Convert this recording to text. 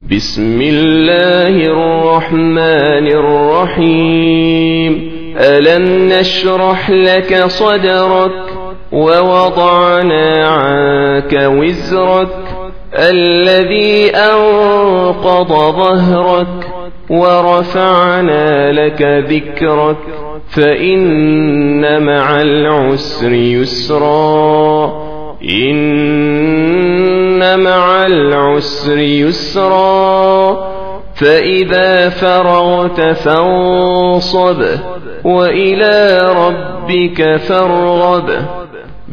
بسم الله الرحمن الرحيم. ألم نشرح لك صدرك ووضعنا عنك وزرك الذي أنقض ظهرك ورفعنا لك ذكرك فإن مع العسر يسرا إن مع العسر يسرا فإذا فرغت فانصب وإلى ربك فارغب.